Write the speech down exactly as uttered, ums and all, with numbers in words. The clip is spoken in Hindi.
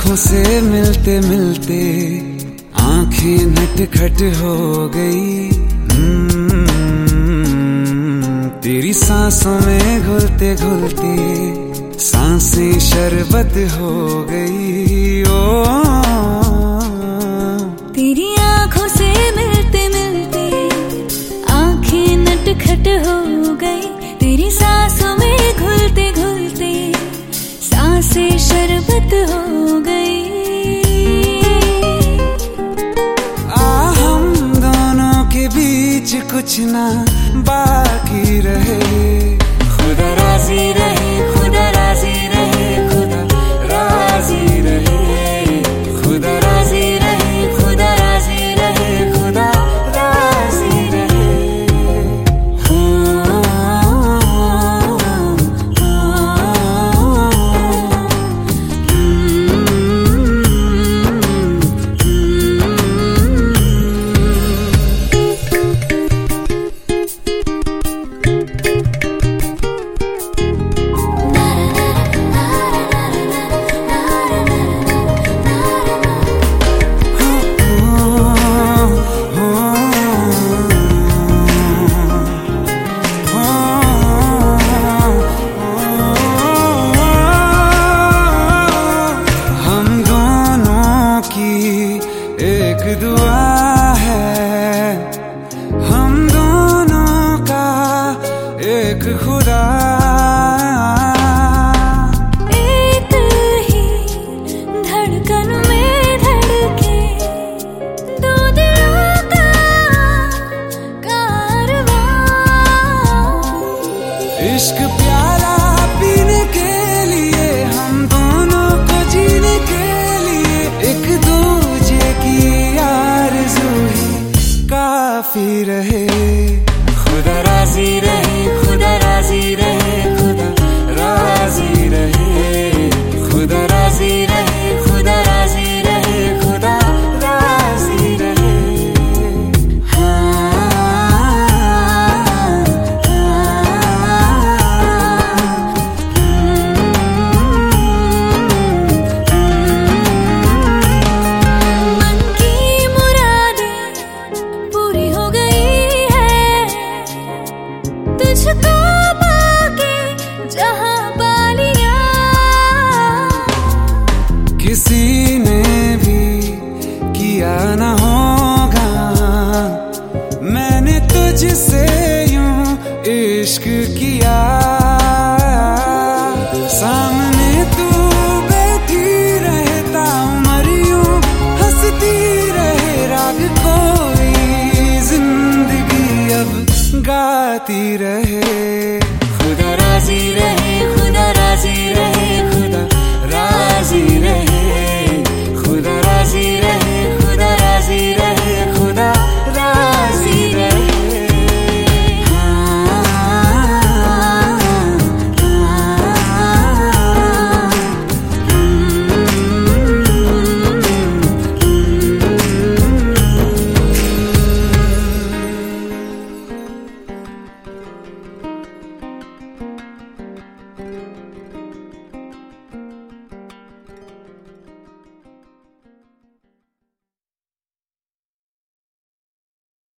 आंखों से मिलते मिलते आंखें नटखट हो गई। तेरी सांसों में घुलते घुलते सांसें शरबत हो गई। ओ तेरी आंखों से मिलते मिलते आंखें नटखट हो गई। तेरी सांसों में घुलते घुलते सांसें शरबत हो गई। आ हम दोनों के बीच कुछ ना बाकी रहे। खुदा राजी रहे, खुदा राजी रहे, खुदा राजी रहे, खुदा राजी रहे, खुदा राजी रहे, खुदा राजी रहे। एक दुआ है हम दोनों का एक खुदा। एक ही धड़कन में धड़के दो दिलों का कारवां। इश्क प्याला पीने के लिए हम दोनों को जीने के लिए एक दूजे की आरज़ू ही काफी रहे। खुदा राजी रहे, खुदा राजी रहे, खुदा राजी रहे, खुदा राजी रहे, खुदा राजी रहे, खुदा राजी रहे। हाँ, मन की मुरादें पूरी हो गई है तुझको पाके जहां पा लिया। किसी ने भी किया न होगा मैंने तुझसे यूं इश्क किया। सामने तू बैठी रहता उम्र यूं हंसती रहे राग कोई जिंदगी अब गाती रहे।